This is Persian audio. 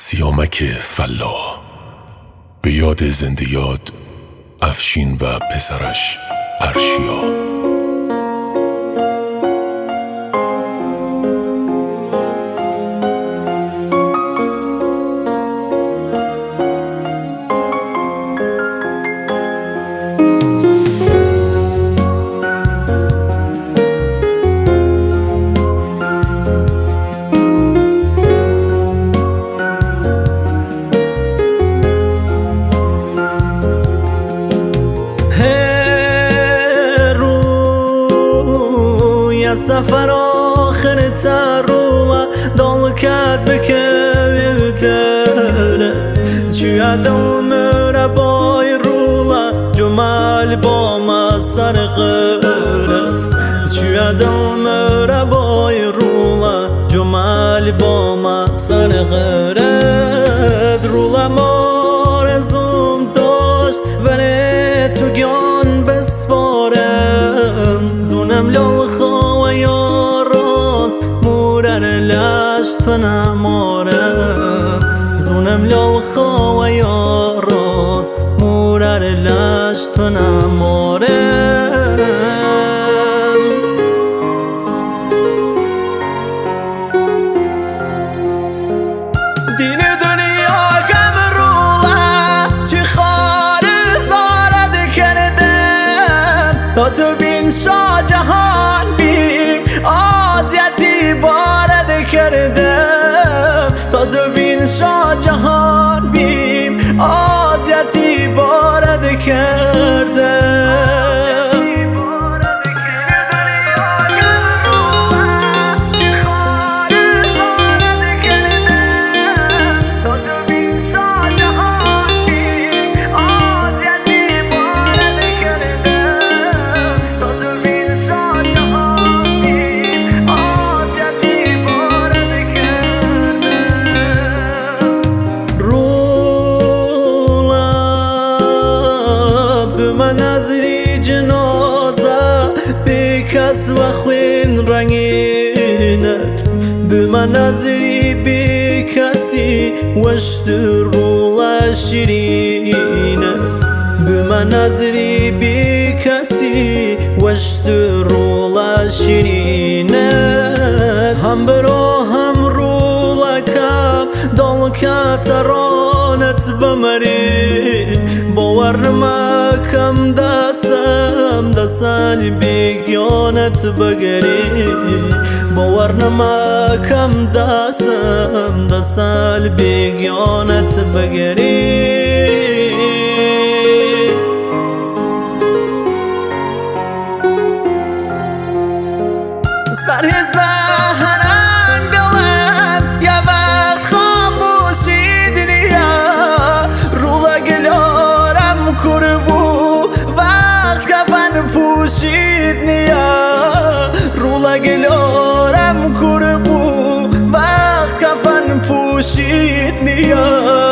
سیامک فلاح به یاد زنده یاد افشین و پسرش ارشیا. سفر آخر تروه دل کد بکویده چی ادم ربای روله جمال با ما سر غیرت چی ادم ربای روله جمال با ما سر غیرت روله مارزوم داشت ولی تو گیان بسپارم زونم لال تو نمارم زونم لال خواه یا راست مورر لش تو نمارم دین دنیا کم روله چی خاره زارد کردم تا تو بین شاه جهان بیم آزیتی بارد کردم تا تو بین شاه جهان بیم آزیتی بارد کردم من نظری جنازه بکس و خوین رنگینت به من نظری بکسی وشت روله شیرینت به من نظری بکسی وشت روله شیرینت هم برو هم روله کم دل کترانت بمری باور کم دستم دستال بیگانت بگری باور کم دستم دستال بیگانت بگری سرهز دهنم گلم یا وقت خاموشی دنیا روله گلارم کربو وقت کفن پوشید نیا روله گلارم کربو وقت کفن پوشید نیا